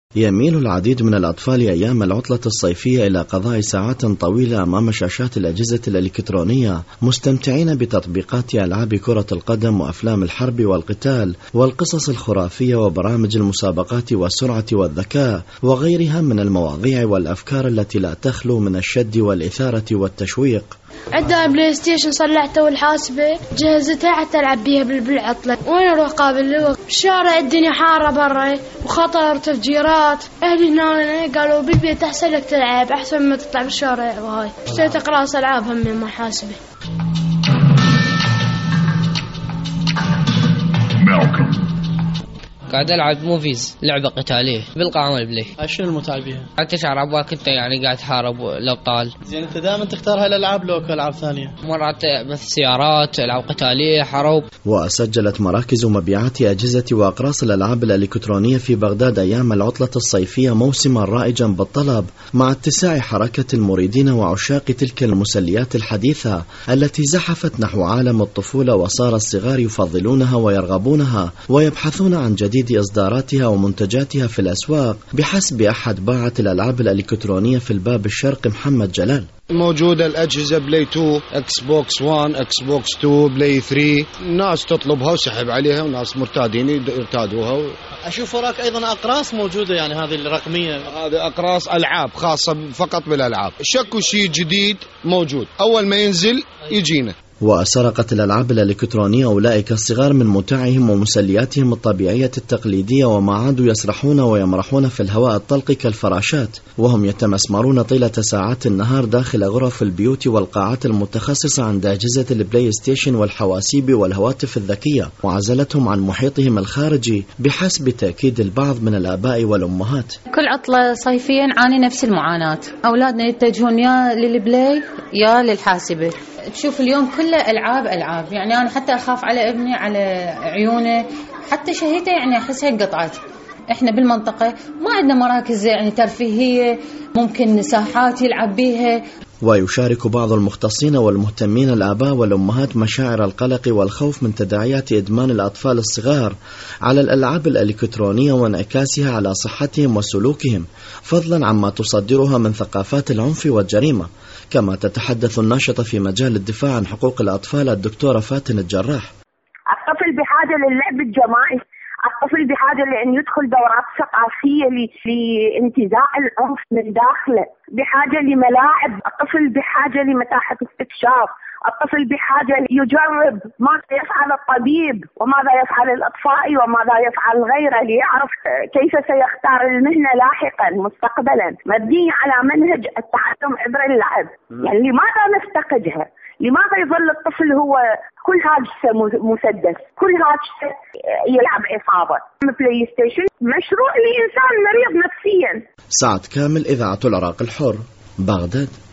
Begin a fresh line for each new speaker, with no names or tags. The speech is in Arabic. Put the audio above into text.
يميل العديد من الأطفال أيام العطلة الصيفية إلى قضاء ساعات طويلة أمام شاشات الأجهزة الإلكترونية، مستمتعين بتطبيقات ألعاب كرة القدم وأفلام الحرب والقتال والقصص الخرافية وبرامج المسابقات والسرعة والذكاء وغيرها من المواضيع والأفكار التي لا تخلو من الشد والإثارة والتشويق.
عندها بلاي ستيشن صلحته والحاسبة جهزتها حتى ألعب بيها بالعطلة. وين أروح قابل الوقت؟ الشارع الدنيا حارة برا وخطر تفجيرات. أهلي هنا قالوا بالبيت أحسن لك تلعب أحسن ما تطلع بالشارع. وهاي اشتريت أقراص ألعاب هم من محاسبة.
قاعد ألعب موفيز، لعبة قتالية بالقائمة البلاي.
شنو المتعة بيها؟
قاعد تشعر أبواك أنت يعني قاعد تحارب الأبطال.
زين أنت دائما تختار هالألعاب لو كألعاب ثانية؟
مرات مثل سيارات، ألعاب قتالية، حروب.
وسجلت مراكز مبيعات أجهزة وأقراص الألعاب الإلكترونية في بغداد أيام العطلة الصيفية موسما رائجا بالطلب، مع اتساع حركة المريدين وعشاق تلك المسليات الحديثة التي زحفت نحو عالم الطفولة، وصار الصغار يفضلونها ويرغبونها ويبحثون عن جديد إصداراتها ومنتجاتها في الأسواق، بحسب أحد باعة الألعاب الإلكترونية في الباب الشرقي محمد جلال.
موجودة الأجهزة بلاي 2، اكس بوكس 1، اكس بوكس 2، بلاي 3. ناس تطلبها وسحب عليها وناس مرتادين يرتادوها.
أشوف وراك أيضا أقراص موجودة، يعني هذه الرقمية.
هذه أقراص ألعاب خاصة فقط بالألعاب. شكو شيء جديد موجود أول ما ينزل يجينا.
وسرقت الألعاب الإلكترونية أولئك الصغار من متاعهم ومسلياتهم الطبيعية التقليدية، وما عادوا يسرحون ويمرحون في الهواء الطلق كالفراشات، وهم يتمسمرون طيلة ساعات النهار داخل غرف البيوت والقاعات المتخصصة عند أجهزة البلاي ستيشن والحواسيب والهواتف الذكية، وعزلتهم عن محيطهم الخارجي بحسب تأكيد البعض من الآباء والأمهات.
كل عطلة صيفية نعاني نفس المعاناة، أولادنا يتجهون يا للبلاي يا للحاسبة. تشوف اليوم كله ألعاب، يعني أنا حتى أخاف على ابني على عيونه، حتى شهيته يعني أحسها قطعت. إحنا بالمنطقة ما عندنا مراكز يعني ترفيهية ممكن ساحات يلعب بيها.
ويشارك بعض المختصين والمهتمين الآباء والأمهات مشاعر القلق والخوف من تداعيات إدمان الأطفال الصغار على الألعاب الإلكترونية وانعكاسها على صحتهم وسلوكهم، فضلا عما تصدرها من ثقافات العنف والجريمة، كما تتحدث الناشطة في مجال الدفاع عن حقوق الأطفال الدكتورة فاتن الجراح.
الطفل بحاجة للعب الجماعي، الطفل بحاجة لأن يدخل دورات ثقافية لانتزاع العنف من داخله، بحاجة لملاعب، الطفل بحاجة لمتاحف استكشاف، الطفل بحاجة يجرب ماذا يفعل الطبيب وماذا يفعل الأطفائي وماذا يفعل غيره، ليعرف كيف سيختار المهنة لاحقا مستقبلا، مبنية على منهج التعلم عبر اللعب. يعني لماذا نفتقدها؟ لماذا يظل الطفل هو كل هاجسه مسدس، كل هاجسه يلعب عصابة؟ بلاي ستيشن مشروع لإنسان مريض نفسيا.
سعد كامل، إذاعة العراق الحر، بغداد.